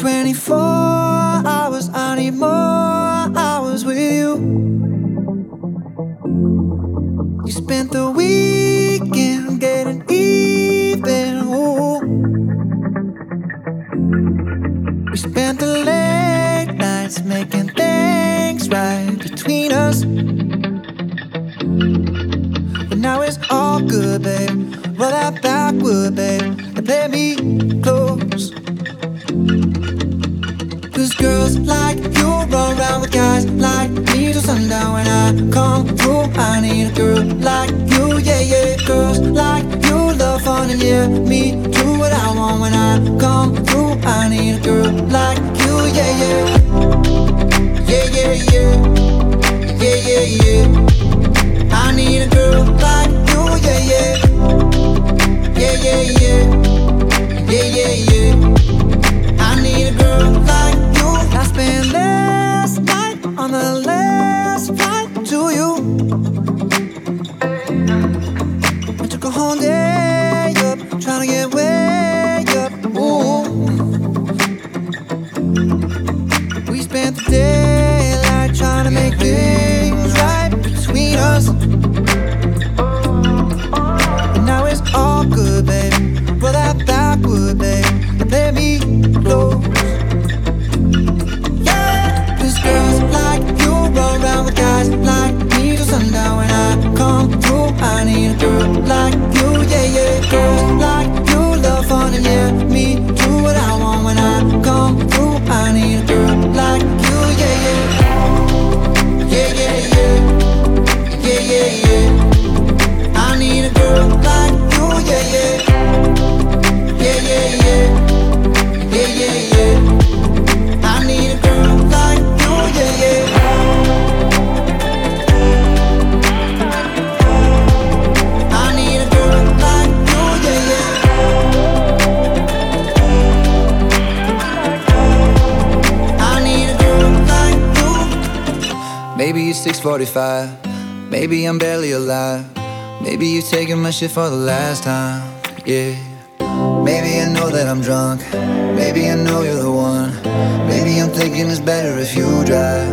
24 hours, I need more hours with you. You spent the weekend getting even, ooh. We spent the late nights making things right between us. But now it's all good, babe. Roll that backward, babe, and play me close. Cause girls like you run around with guys like me till sundown. When I come through, I need a girl like you, yeah, yeah. Girls like you love fun and yeah, me do what I want. When I come through, I need a girl like you, yeah, yeah. Yeah, yeah, yeah. Yeah, yeah, yeah. I need a girl like you, yeah, yeah. Yeah, yeah, yeah. Yeah, yeah, yeah. I need a girl like you. I spent last night on the last flight to you. I took a whole day up, trying to get way up. Ooh. We spent the daylight trying to make things right between us. And now it's all good, baby. Roll that backward, babe, and play me close. Yeah, cause girls like you run around with guys like me till sundown. When I come through, I need a girl like you, yeah, yeah. Girls like you love fun and yeah, me do what I want. When I come through, I need a girl like you, yeah, yeah. Yeah, yeah, yeah. Yeah, yeah, yeah. I need a girl like you, yeah, yeah. Yeah, yeah, yeah. Yeah, yeah, yeah. I need a girl like you, yeah, yeah. I need a girl like you, yeah, yeah. I need a girl like you. Maybe it's 6:45. Maybe I'm barely alive. Maybe you're taking my shit for the last time, yeah. Maybe I know that I'm drunk. Maybe I know you're the one. Maybe I'm thinking it's better if you drive.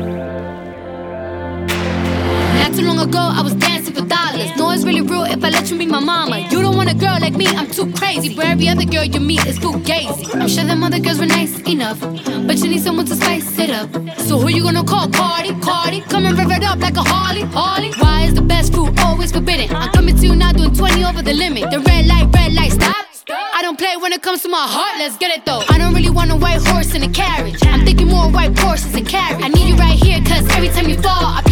Not too long ago, I was dancing for dollars. No, it's really real if I let you be my mama. You don't want a girl like me, I'm too crazy. But every other girl you meet is fugazi. I'm sure them other girls were nice enough, but you need someone to spice it up. So who you gonna call? Cardi, Cardi. Come and rev it up like a Harley, Harley. Why is the best fruit always forbidden? I'm coming to you now doing 20 over the limit. The red light, stop. I don't play when it comes to my heart, let's get it though. I don't really want a white horse in a carriage. I'm thinking more white Porsches and carriage. I need you right here, cause every time you fall, I